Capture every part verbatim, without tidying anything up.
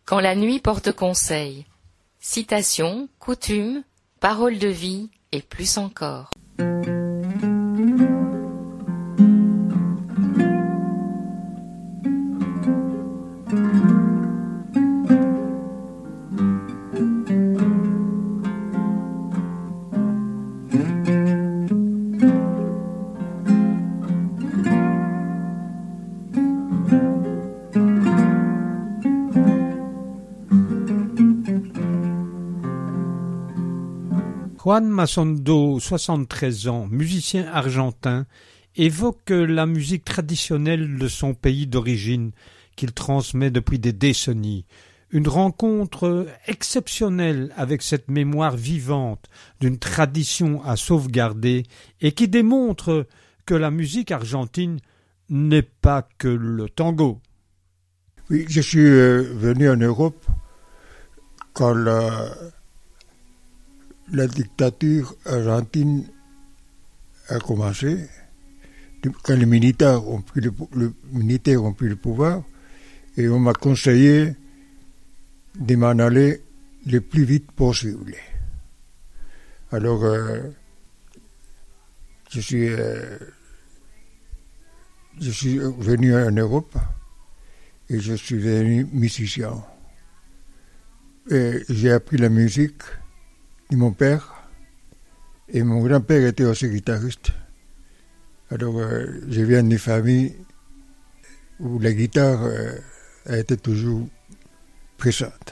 Quand la nuit porte conseil. Citations, coutumes, paroles de vie et plus encore. Juan Masondo, soixante-treize ans, musicien argentin, évoque la musique traditionnelle de son pays d'origine qu'il transmet depuis des décennies. Une rencontre exceptionnelle avec cette mémoire vivante d'une tradition à sauvegarder et qui démontre que la musique argentine n'est pas que le tango. Oui, je suis euh, venu en Europe quand la... La dictature argentine a commencé, quand les militaires ont pris le, le, militaires ont pris le pouvoir, et on m'a conseillé de m'en aller le plus vite possible. Alors, euh, je suis, euh, je suis venu en Europe et je suis devenu musicien. Et j'ai appris la musique de mon père, et mon grand-père était aussi guitariste. Alors, euh, je viens d'une famille où la guitare euh, a été toujours présente.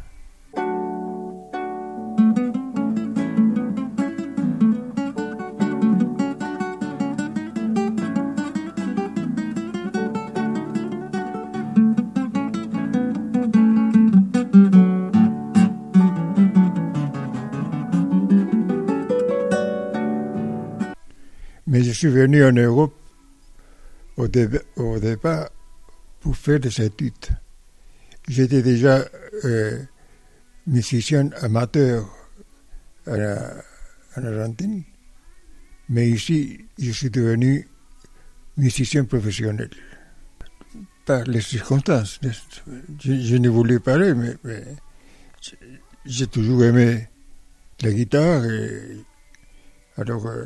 Mais je suis venu en Europe au, dé- au départ pour faire des études. J'étais déjà euh, musicien amateur en, en Argentine, mais ici, je suis devenu musicien professionnel. Par les circonstances. Je, je ne voulais pas aller, mais, mais j'ai toujours aimé la guitare. Et, alors, euh,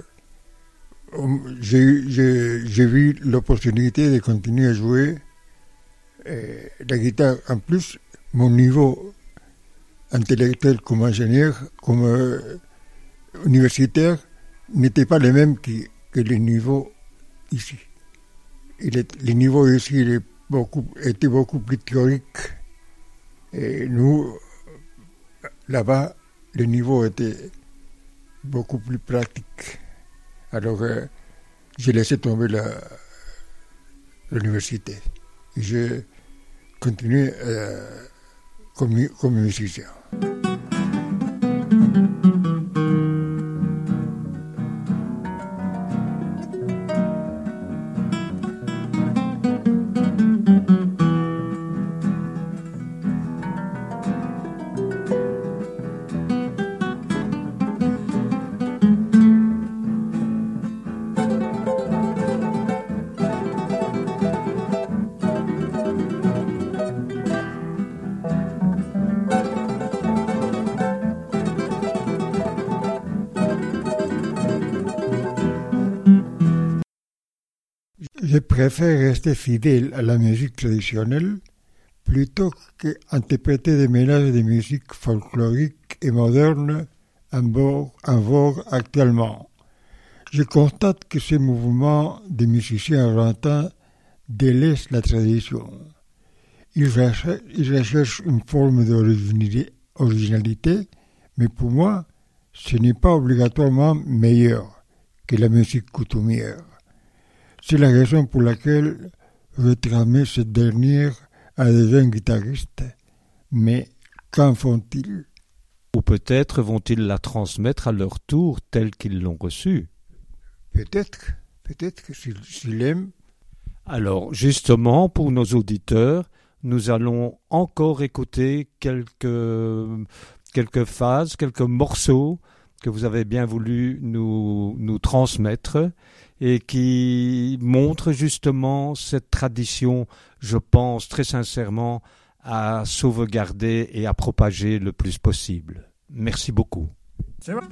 J'ai, j'ai, j'ai vu l'opportunité de continuer à jouer euh, la guitare. En plus, mon niveau intellectuel comme ingénieur, comme euh, universitaire, n'était pas le même que, que le niveau ici. Il est, le niveau ici il est beaucoup, était beaucoup plus théorique. Et nous, là-bas, le niveau était beaucoup plus pratique. Alors, euh, j'ai laissé tomber la, l'université. Et j'ai continué euh, comme, comme musicien. Je préfère rester fidèle à la musique traditionnelle plutôt qu'interpréter des mélanges de musique folklorique et moderne en vogue, en vogue actuellement. Je constate que ce mouvement des musiciens argentins délaisse la tradition. Ils recherchent, ils recherchent une forme d'originalité, mais pour moi, ce n'est pas obligatoirement meilleur que la musique coutumière. C'est la raison pour laquelle retramer cette dernière à des jeunes guitaristes. Mais qu'en font-ils? Ou peut-être vont-ils la transmettre à leur tour telle qu'ils l'ont reçue? Peut-être, peut-être que s'ils, s'ils aiment. Alors, justement, pour nos auditeurs, nous allons encore écouter quelques, quelques phases, quelques morceaux que vous avez bien voulu nous, nous transmettre et qui montrent justement cette tradition, je pense très sincèrement, à sauvegarder et à propager le plus possible. Merci beaucoup. C'est vrai.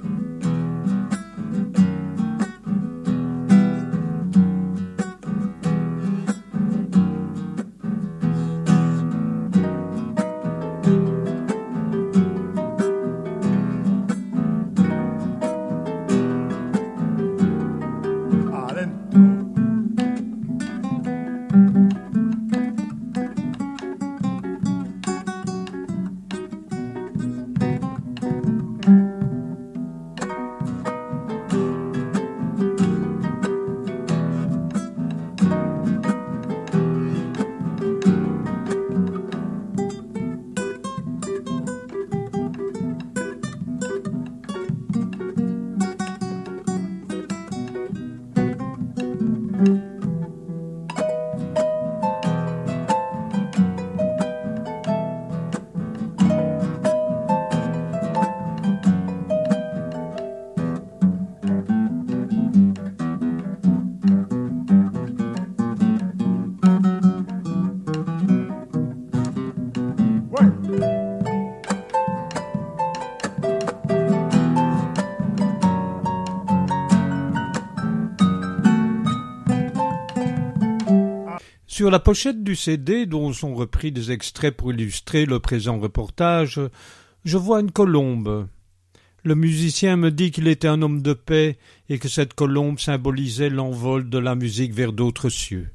Sur la pochette du C D, dont sont repris des extraits pour illustrer le présent reportage, je vois une colombe. Le musicien me dit qu'il était un homme de paix et que cette colombe symbolisait l'envol de la musique vers d'autres cieux.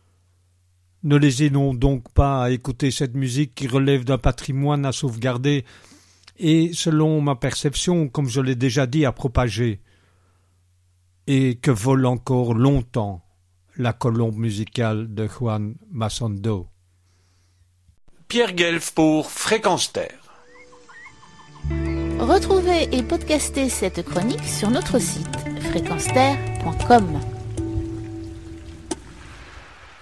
Ne lésinons donc pas à écouter cette musique qui relève d'un patrimoine à sauvegarder et, selon ma perception, comme je l'ai déjà dit, à propager, et que vole encore longtemps la colombe musicale de Juan Massando. Pierre Guelf pour Fréquence Terre. Retrouvez et podcastez cette chronique sur notre site fréquence terre point com.